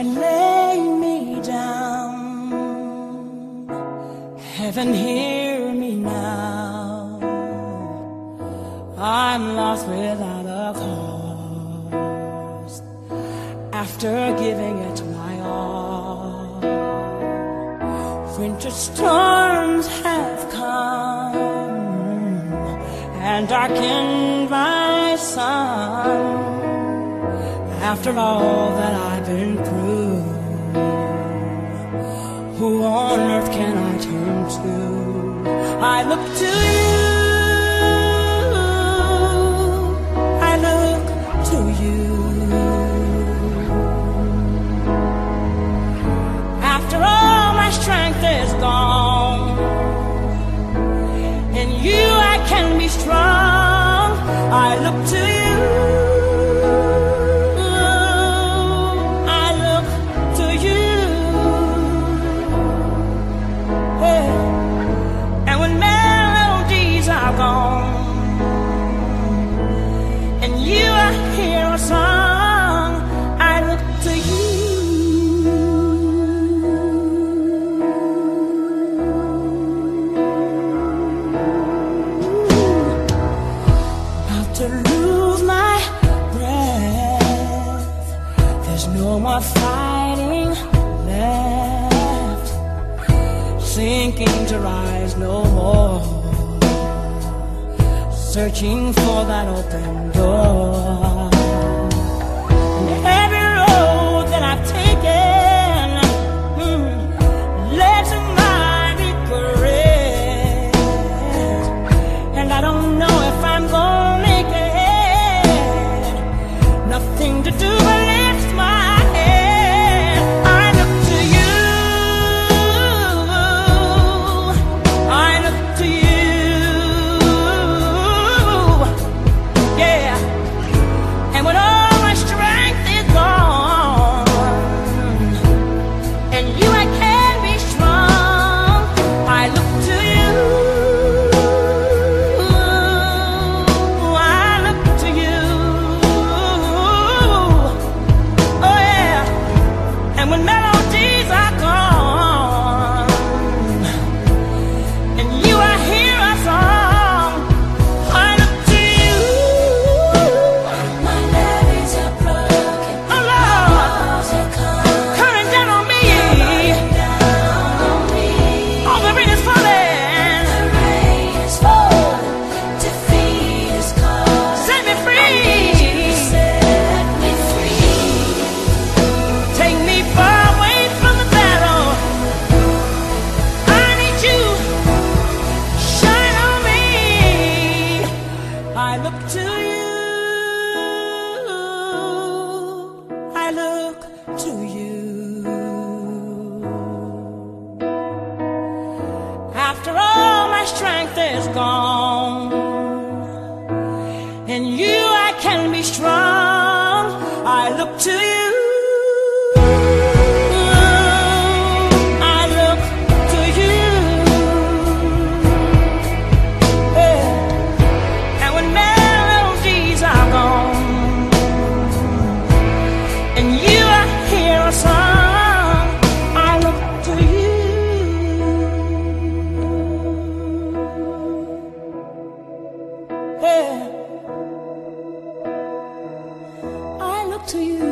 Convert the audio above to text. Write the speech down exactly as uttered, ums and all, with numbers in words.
I lay me down, heaven hear me now. I'm lost without a cause, after giving it my all. Winter storms have come and darkened my sun. After all that I've been through, who on earth can I turn to? I look to you, I look to you. After all my strength is gone, in you I can be strong. I look to you, and you I hear a song. I look to you. About to lose my breath, there's no more fighting left, sinking to rise no more, searching for that open door. And every road that I've taken mm, led to my regret, and I don't know if I'm gonna make it. Nothing to do but lift my head. I look to you, I look to you. I look to you, I look to you. After all my strength is gone, in you I can be strong. I look to you. I look to you.